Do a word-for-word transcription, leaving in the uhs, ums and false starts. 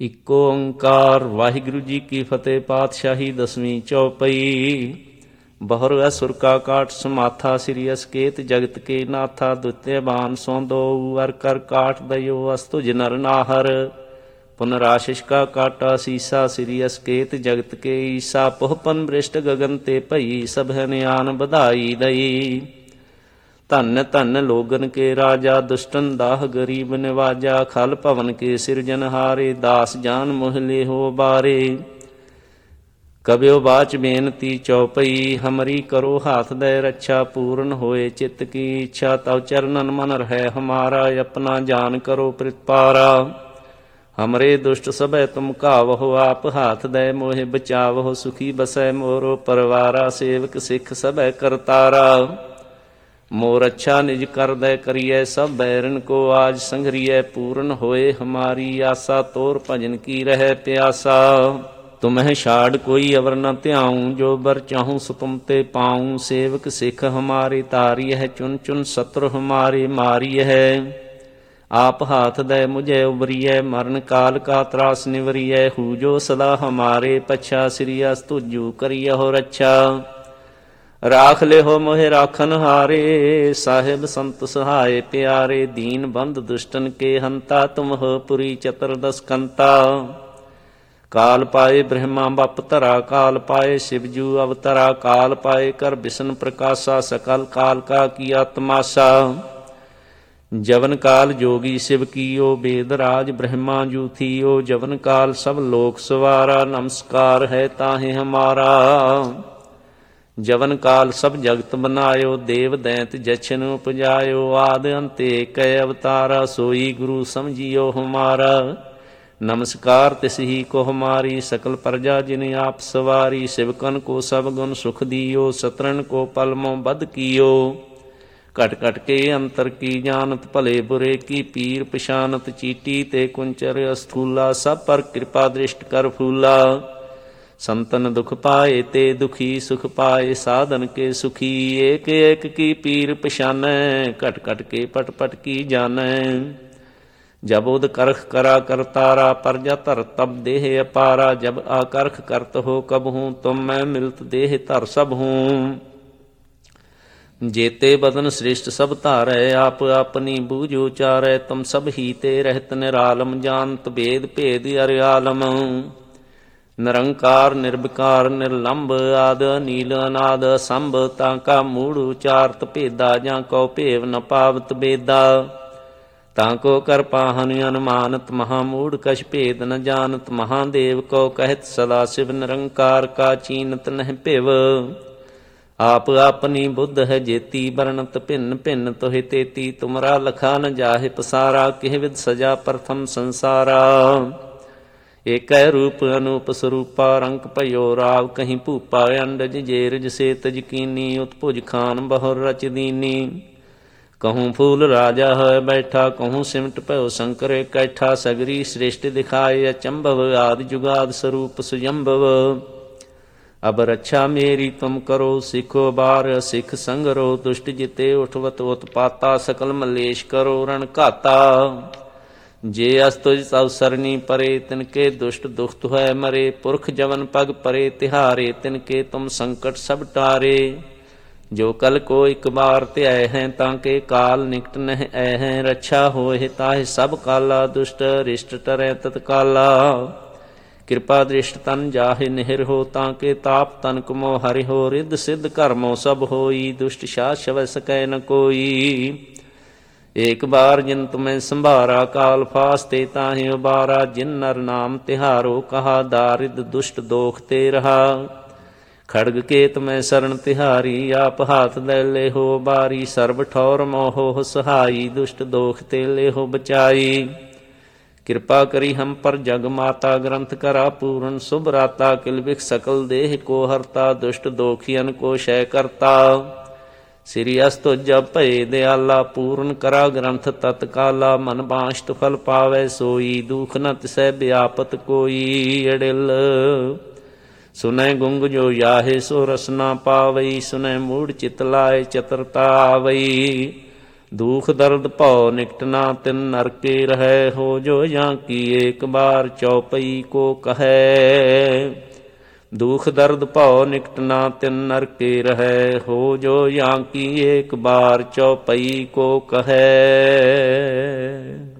ਇੱਕ ਓੰਕਾਰ। ਵਾਹਿਗੁਰੂ ਜੀ ਕੀ ਫਤਿਹ। ਪਾਤਸ਼ਾਹੀ ਦਸਵੀਂ ਚੌਪਈ। ਬਹੁਰ ਅਸੁਰ ਕਾ ਕਾਟ ਸਮਾਥਾ, ਸ੍ਰੀ ਅਸਕੇਤ ਜਗਤ ਕੇ ਨਾਥਾ। ਦੁਤਿਯ ਬਾਨ ਸੋ ਦੋ ਅਰ ਕਰ ਕਾਟ ਦਇਓ, ਅਸਤੁਜ ਨਰ ਨਾਹਰ। ਪੁਨਰਾਸ਼ਿਸ਼ ਕਾ ਕਾਟਾ ਸੀਸਾ, ਸ੍ਰੀ ਅਸਕੇਤ ਜਗਤ ਕੇ ਈਸਾ। ਪੋਹਪਨ ਬ੍ਰਿਸ਼ਟ ਗਗਨ ਤੇ ਭਈ, ਸਭੈ ਨਿਆਨ ਬਧਾਈ ਦਈ। ਧਨ ਧਨ ਲੋਗਨ ਕੇ ਰਾਜਾ, ਦੁਸ਼ਟਨ ਦਾਹ ਗਰੀਬ ਨਿਵਾਜਾ। ਖਲ ਭਵਨ ਕੇ ਸਿਰਜਨਹਾਰੇ, ਦਾਸ ਜਾਨ ਮੋਹ ਲੇਹੋ ਬਾਰੇ। ਕਬਿਓ ਬਾਚ ਬੇਨਤੀ ਚੌਪਈ, ਹਮਰੀ ਕਰੋ ਹਾਥ ਦੈ ਰੱਛਾ। ਪੂਰਨ ਹੋਏ ਚਿੱਤ ਕੀ ਇੱਛਾ, ਤਵ ਚਰਨਨ ਮਨ ਰਹਿ ਹਮਾਰਾ। ਆਪਣਾ ਜਾਨ ਕਰੋ ਪ੍ਰਿਤਪਾਰਾ, ਹਮਰੇ ਦੁਸ਼ਟ ਸਭੈ ਤੁਮ ਘਾਵਹੁ। ਆਪ ਹਾਥ ਦੈ ਮੋਹਿ ਬਚਾਵਹੁ, ਸੁਖੀ ਬਸੈ ਮੋਰੋ ਪਰਵਾਰਾ। ਸੇਵਕ ਸਿੱਖ ਸਭੈ ਕਰਤਾਰਾ, ਮੋਰ ਅੱਛਾ ਨਿਜ ਕਰਦੈ ਕਰੀਐ। ਸਭ ਬੈਰਨ ਕੋ ਆਜ ਸੰਘਰੀਐ, ਪੂਰਨ ਹੋਏ ਹਮਾਰੀ ਆਸਾ। ਤੋਰ ਭਜਨ ਕੀ ਰਹਿ ਪਿਆਸਾ, ਤੁਮਹਿ ਛਾੜ ਕੋਈ ਅਵਰ ਨ ਧਿਆਊ। ਜੋ ਬਰ ਚਾਹੂੰ ਸੋ ਤੁਮ ਤੇ ਪਾਊਂ, ਸੇਵਕ ਸਿੱਖ ਹਮਾਰੇ ਤਾਰੀਐ। ਚੁਨ ਚੁਨ ਸਤਰ ਹਮਾਰੇ ਮਾਰੀਐ, ਆਪ ਹਾਥ ਦੈ ਮੁਝੈ ਉਬਰੀਐ। ਮਰਨ ਕਾਲ ਕਾ ਤਰਾਸ ਨਿਵਰੀਐ, ਹੂ ਜੋ ਸਦਾ ਹਮਾਰੇ ਪੱਛਾ। ਸ੍ਰੀ ਅਸ ਤੁਜੂ ਕਰੀਅਹੁ ਰੱਛਾ, ਰਾਖ ਲਿਹੋ ਮੋਹਿ ਰਾਖਨ ਹਾਰੇ। ਸਾਹਿਬ ਸੰਤ ਸਹਾਏ ਪਿਆਰੇ, ਦੀਨ ਬੰਧ ਦੁਸ਼ਟਨ ਕੇ ਹੰਤਾ। ਤੁਮ ਹੋ ਪੁਰੀ ਚਤੁਰਦਸ ਕੰਤਾ, ਕਾਲ ਪਾਏ ਬ੍ਰਹਮਾ ਬਪ ਧਰਾ। ਕਾਲ ਪਾਏ ਸ਼ਿਵਜੂ ਅਵਤਰਾ, ਕਾਲ ਪਾਏ ਕਰ ਬਿਸ਼ਨ ਪ੍ਰਕਾਸ਼ਾ। ਸਕਲ ਕਾਲ ਕਾ ਕੀਆ ਤਮਾਸ਼ਾ, ਜਵਨ ਕਾਲ ਜੋਗੀ ਸ਼ਿਵ ਕੀਓ। ਬੇਦ ਰਾਜ ਬ੍ਰਹਮਾ ਜੂ ਥੀਓ, ਜਵਨ ਕਾਲ ਸਭ ਲੋਕ ਸਵਾਰਾ। ਨਮਸਕਾਰ ਹੈ ਤਾਹੇ ਹਮਾਰਾ, ਜਵਨ ਕਾਲ ਸਭ ਜਗਤ ਬਨਾਇਓ। ਦੇਵ ਦੈਂਤ ਜਛਨ ਉਪਜਾਇਓ, ਆਦ ਅੰਤ ਏਕੈ ਅਵਤਾਰਾ। ਸੋਈ ਗੁਰੂ ਸਮਝਿਓ ਹਮਾਰਾ, ਨਮਸਕਾਰ ਤਿਸ ਹੀ ਕੋ ਹਮਾਰੀ। ਸਕਲ ਪ੍ਰਜਾ ਜਿਨ ਆਪ ਸਵਾਰੀ, ਸਿਵਕਨ ਕੋ ਸਭ ਗੁਣ ਸੁਖ ਦਿਓ। ਸਤਰਨ ਕੋ ਪਲਮੋ ਬਧ ਕੀਓ, ਘਟ ਘਟ ਕੇ ਅੰਤਰ ਕੀ ਜਾਨਤ। ਭਲੇ ਬੁਰੇ ਕੀ ਪੀਰ ਪਛਾਨਤ, ਚੀਟੀ ਤੇ ਕੁੰਚਰ ਅਸਥੂਲਾ। ਸਭ ਪਰ ਕਿਰਪਾ ਦ੍ਰਿਸ਼ਟ ਕਰ ਫੂਲਾ, ਸੰਤਨ ਦੁਖ ਪਾਏ ਤੇ ਦੁਖੀ। ਸੁਖ ਪਾਏ ਸਾਧਨ ਕੇ ਸੁਖੀ, ਏਕ ਏਕ ਕੀ ਪੀਰ ਪਛਾਨੈ। ਘਟ ਘਟ ਕੇ ਪਟ ਪਟ ਕੀ ਜਾਨੈ, ਜਬ ਉਦ ਕਰਖ ਕਰਾ ਕਰਤਾਰਾ। ਪਰਜਾ ਧਰ ਤਬ ਦੇਹ ਅਪਾਰਾ, ਜਬ ਆਕਰਖ ਕਰਤ ਹੋ ਕਬਹੂੰ। ਤੁਮ ਮੈਂ ਮਿਲਤ ਦੇਹ ਧਰ ਸਭ ਹੂੰ, ਜੇਤੇ ਬਦਨ ਸ੍ਰਿਸ਼ਟ ਸਭ ਧਾਰੈ। ਆਪ ਆਪਨੀ ਬੂਝ ਉਚਾਰੈ, ਤੁਮ ਸਭ ਹੀ ਤੇ ਰਹਿਤ ਨਿਰਾਲਮ। ਜਾਨਤ ਭੇਦ ਭੇਦ ਅਰਿਆਲਮ, ਨਿਰੰਕਾਰ ਨਿਰਵਿਕਾਰ ਨਿਰਲੰਭ। ਆਦ ਨੀਲ ਅਨਾਦ ਸੰਭ, ਤਾਂ ਕਾ ਮੂੜ ਉਚਾਰਤ ਭੇਦਾ। ਜਾਂ ਕੋ ਭੇਵ ਨ ਪਾਵਤ ਬੇਦਾ, ਤਾਂ ਕੋ ਕਰ ਪਾਹਨ ਅਨੁਮਾਨਤ। ਮਹਾਮੂੜ ਕਛ ਭੇਦ ਨ ਜਾਨਤ, ਮਹਾਦੇਵ ਕੋ ਕਹਿਤ ਸਦਾ ਸ਼ਿਵ। ਨਿਰੰਕਾਰ ਕਾ ਚੀਨਤ ਨਹਿ ਭਿਵ, ਆਪ ਆਪਨੀ ਬੁੱਧ ਹੈ ਜੇਤੀ। ਬਰਣਤ ਭਿੰਨ ਭਿੰਨ ਤੋਹਿ ਤੇਤੀ, ਤੁਮਰਾ ਲਖਾ ਨ ਜਾਹਿ ਪਸਾਰਾ। ਕਿਹ ਵਿਦ ਸਜਾ ਪ੍ਰਥਮ ਸੰਸਾਰਾ, ਏਕੈ ਰੂਪ ਅਨੂਪ ਸਰੂਪਾ। ਰੰਕ ਭਇਓ ਰਾਵ ਕਹੀਂ ਭੂਪਾ, ਅੰਡਜ ਜੇਰਜ ਸੇ ਤਜ ਕੀਨੀ। ਉਤਭੁਜ ਖਾਨ ਬਹੁਰ ਰਚ ਦੀਨੀ, ਕਹੂੰ ਫੂਲ ਰਾਜਾ ਹੈ ਬੈਠਾ। ਕਹੂੰ ਸਿਮਟ ਭਇਓ ਸ਼ੰਕਰ ਇਕੱਠਾ। ਸਗਰੀ ਸ੍ਰਿਸ਼ਟ ਦਿਖਾਏ ਅਚੰਭਵ, ਆਦਿ ਜੁਗਾਦ ਸਰੂਪ ਸੁਜੰਭਵ। ਅਬ ਰੱਛਾ ਮੇਰੀ ਤੁਮ ਕਰੋ, ਸਿੱਖੋ ਬਾਰ ਸਿੱਖ ਸੰਗਰੋ। ਦੁਸ਼ਟ ਜਿਤੇ ਉਠਵਤ ਉਤਪਾਤਾ, ਸਕਲ ਮਲੇਸ਼ ਕਰੋ ਰਣ ਘਾਤਾ। ਜੇ ਅਸ ਤੁਜ ਤਵ ਸਰਨੀ ਪਰੇ, ਤਿਨਕੇ ਦੁਸ਼ਟ ਦੁਖਤ ਹੈ ਮਰੇ। ਪੁਰਖ ਜਵਨ ਪਗ ਪਰੇ ਤਿਹਾਰੇ, ਤਿਨਕੇ ਤੁਮ ਸੰਕਟ ਸਭ ਟਾਰੇ। ਜੋ ਕਲ ਕੋ ਇਕ ਬਾਰ ਧਿਆਏ ਹੈ, ਤਾਂ ਕੇ ਕਾਲ ਨਿਕਟ ਨਹਿ ਐ ਹੈ। ਰੱਛਾ ਹੋਏ ਤਾਹਿ ਸਭ ਕਾਲਾ, ਦੁਸ਼ਟ ਰਿਸ਼ਟ ਟਰੈ ਤਤਕਾਲਾ। ਕਿਰਪਾ ਦ੍ਰਿਸ਼ਟ ਤਨ ਜਾਹਿ ਨਿਹਿਰ ਹੋ, ਤਾਂ ਕੇ ਤਾਪ ਤਨਕ ਮੋ ਹਰਿ ਹੋ। ਰਿੱਧ ਸਿੱਧ ਕਰਮੋ ਸਭ ਹੋਈ, ਦੁਸ਼ਟ ਸ਼ਾਹ ਸ਼ਵੈ ਸਕੈ ਨ ਕੋਈ। ਏਕ ਬਾਰ ਜਿਨ ਤੁਮੈ ਸੰਭਾਰਾ, ਕਾਲ ਫਾਸਤੇ ਤਾਹਿ ਉਬਾਰਾ। ਜਿਨ ਨਰ ਨਾਮ ਤਿਹਾਰੋ ਕਹਾ, ਦਾਰਿਦ ਦੁਸ਼ਟ ਦੋਖ ਤੇ ਰਹਾ। ਖੜਗ ਕੇਤ ਮੈਂ ਸਰਣ ਤਿਹਾਰੀ, ਆਪ ਹਾਥ ਲੈ ਲੇਹੋ ਬਾਰੀ। ਸਰਬ ਠੌਰ ਮੋਹੋ ਸਹਾਈ, ਦੁਸ਼ਟ ਦੋਖ ਤੇ ਲੇਹੋ ਬਚਾਈ। ਕਿਰਪਾ ਕਰੀ ਹਮ ਪਰ ਜਗ ਮਾਤਾ, ਗ੍ਰੰਥ ਕਰਾ ਪੂਰਨ ਸੁਭ ਰਾਤਾ। ਕਿਲ ਬਿਖ ਸਕਲ ਦੇਹ ਕੋ ਹਰਤਾ, ਦੁਸ਼ਟ ਦੋਖੀਅਨ ਕੋ ਸ਼ੈ ਕਰਤਾ। ਸ੍ਰੀ ਅਸ ਤੁਜ ਭਏ ਦਿਆਲਾ, ਪੂਰਨ ਕਰਾ ਗ੍ਰੰਥ ਤਤਕਾਲਾ। ਮਨ ਬਾਂਛਤ ਫਲ ਪਾਵੈ ਸੋਈ, ਦੁਖ ਨ ਤਿਸੈ ਵਿਆਪਤ ਕੋਈ। ਅੜਿਲ ਸੁਨੈ ਗੁੰਗ ਜੋ ਯਾਹੇ, ਸੋ ਰਸਨਾ ਪਾਵਈ। ਸੁਨੈ ਮੂੜ ਚਿਤ ਲਾਏ ਚਤਰਤਾ ਆਵਈ। दुख दर्द भौ निकट ना तिन नरके रहै, हो जो या की एक बार चौपई को कहे। दुख दर्द भौ निकट ना तिन नरके रहै, हो जो या की एक बार चौपई को कहे।